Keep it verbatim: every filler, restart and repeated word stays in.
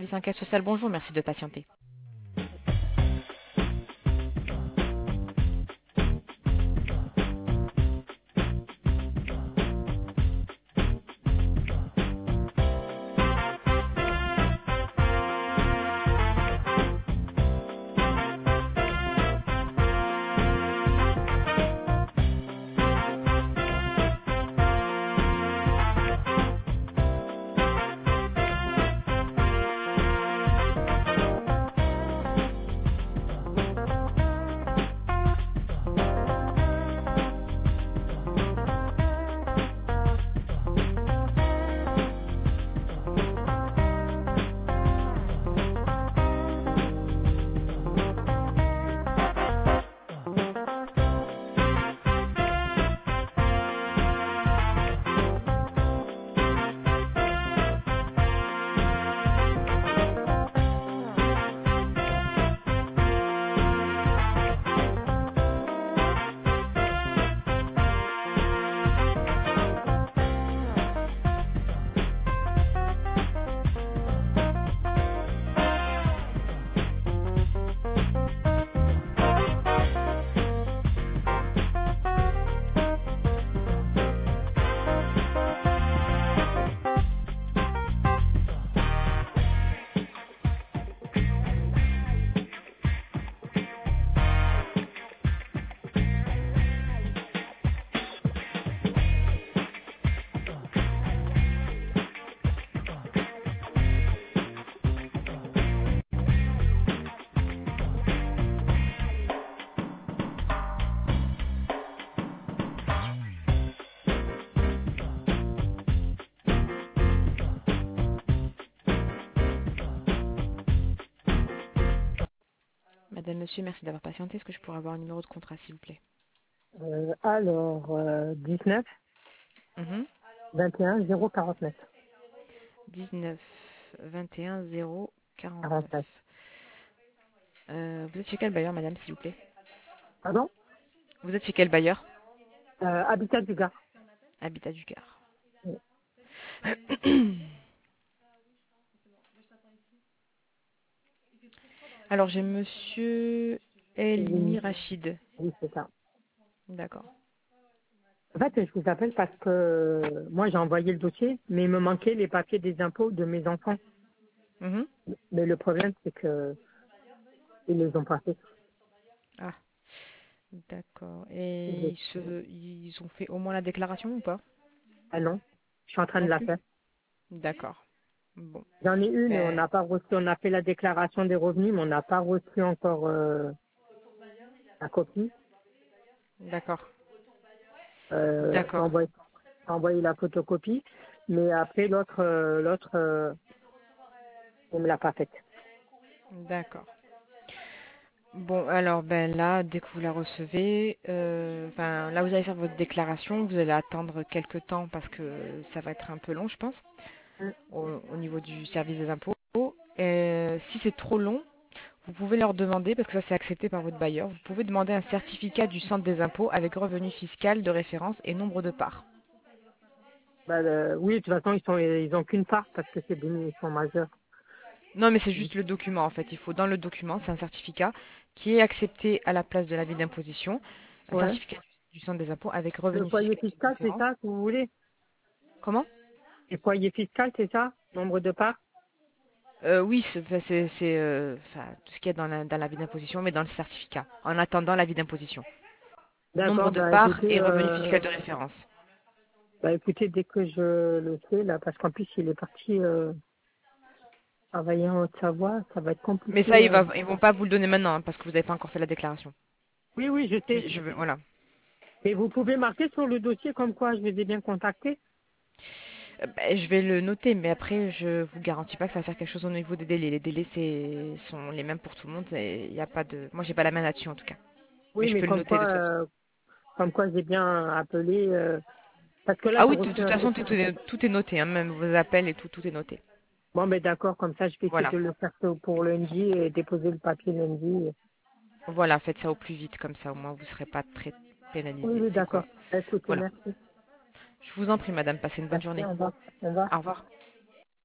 service enquête sociale, bonjour, merci de patienter. Madame, monsieur, merci d'avoir patienté. Est-ce que je pourrais avoir un numéro de contrat, s'il vous plaît? Euh, alors, euh, dix-neuf, Mhm. vingt et un, zéro quarante-neuf. dix-neuf vingt et un zéro quarante-neuf. quarante-neuf. Euh, vous êtes chez quel bailleur, madame, s'il vous plaît? Pardon? Vous êtes chez quel bailleur? Euh, Habitat du Gard. Habitat du Gard. Oui, Alors, j'ai monsieur Elmi oui, Rachid. oui, c'est ça. D'accord. En fait, je vous appelle parce que moi, j'ai envoyé le dossier, mais il me manquait les papiers des impôts de mes enfants. Mhm. Mais le problème, c'est que ils les ont pas fait. Ah, d'accord. Et Je- ils, se... ils ont fait au moins la déclaration ou pas? Ah non, je suis en train de Non la plus? faire. D'accord. Bon. J'en ai une, on Ben, n'a pas reçu, on a fait la déclaration des revenus, mais on n'a pas reçu encore euh, la copie. d'accord. Euh, j'ai D'accord. envoyé, j'ai envoyé la photocopie, mais après l'autre, euh, l'autre, euh, on me l'a pas faite. D'accord. Bon, alors ben là, dès que vous la recevez, euh, enfin là vous allez faire votre déclaration, vous allez attendre quelques temps parce que ça va être un peu long, je pense, Mm. au, au niveau du service des impôts. Euh, si c'est trop long, vous pouvez leur demander, parce que ça c'est accepté par votre bailleur, vous pouvez demander un certificat du centre des impôts avec revenu fiscal de référence et nombre de parts. Bah, euh, oui, de toute façon, ils sont, ils ont qu'une part parce que c'est des, ils sont majeurs. Non, mais c'est Mm. juste le document en fait. Il faut dans le document, c'est un certificat qui est accepté à la place de l'avis d'imposition, un Ouais. certificat du centre des impôts avec Le revenu foyer fiscal de fiscal, c'est référence. ça, si vous voulez. Comment? Le foyer fiscal, c'est ça, nombre de parts. Euh, oui, c'est enfin, c'est- c'est, euh, enfin, tout ce qu'il y a dans la, dans l'avis d'imposition, mais dans le certificat, en attendant l'avis d'imposition. Nombre D'accord, de bah parts écoutez, et revenu euh, fiscal de référence. bah écoutez, dès que je le sais, là, parce qu'en plus, il est parti euh, travailler en Haute-Savoie, ça va être Mais compliqué. ça, ils euh. va, ils vont pas vous le donner maintenant, hein, parce que vous n'avez pas encore fait la déclaration. Oui, oui, je sais. Je, je veux, voilà. Et vous pouvez marquer sur le dossier comme quoi je les ai bien contactés. Euh, ben, je vais le noter, mais après, je vous garantis pas que ça va faire quelque chose au niveau des délais. Les délais, c'est, sont les mêmes pour tout le monde. Et il y a pas de, moi, j'ai pas la main là-dessus en tout cas. Mais Oui, je mais peux le comme noter quoi, de toute façon. euh, comme quoi j'ai bien appelé. euh, parce que là, Ah j'ai oui, de reçu toute un façon, dossier. tout est, tout est noté, hein, même vos appels et tout, tout est noté. Bon, ben d'accord, comme ça, je vais essayer Voilà. de le faire pour lundi et déposer le papier lundi. Voilà, faites ça au plus vite, comme ça, au moins, vous serez pas très Oui, pénalisé. oui, C'est quoi? d'accord. Écoutez, Voilà. merci. Je vous en prie, madame, passez une bonne Merci, journée. au revoir. Au revoir. Au revoir.